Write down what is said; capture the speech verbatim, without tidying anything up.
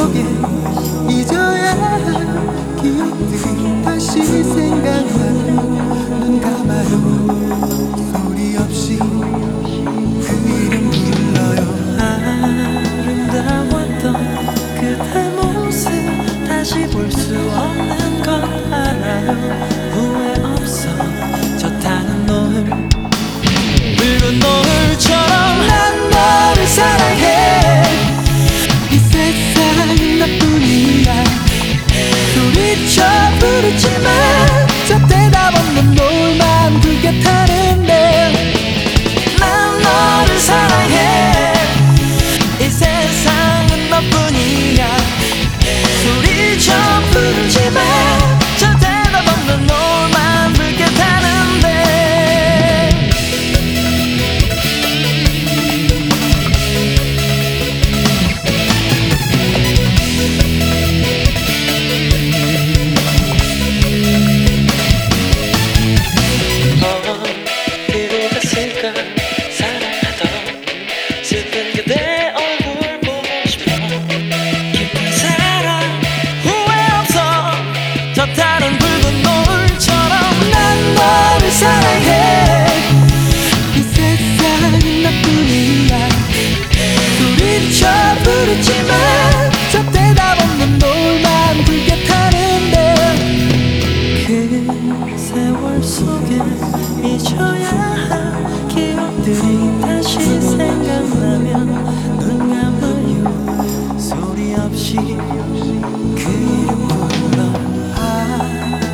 속에 잊어야 할 기억들이 다시 생각나면 눈 감아요. 소리 없이 그 이름 불러요. 아름다웠던 그대 모습 다시 볼 수 없는 건 알아요. 후회 없어 좋다는 노을, 붉은 노을처럼 난 너를 사랑해. 이 세상은 나뿐이야. 소리쳐 부르지만 저 대답 없는 노을만 붉게 타는데 난 너를 사랑해. 이 세상은 너뿐이야. 소리쳐 부르지만 저 대답 없는 노을만 붉게 타는데 어디로 갔을까 사랑하던 슬픈 그대 얼굴 보고 싶어. 깊은 사랑 후회 없어 저 다른 붉은 노을처럼 난 너를 사랑해. 이 세상은 나뿐이야. 소리쳐 부르지만 저 대답 없는 노을만 붉게 타는데 그 세월 속에 잊어야 할 기억들이 다시 생각나면 눈 감아요. 소리 없이 그 이름 불러.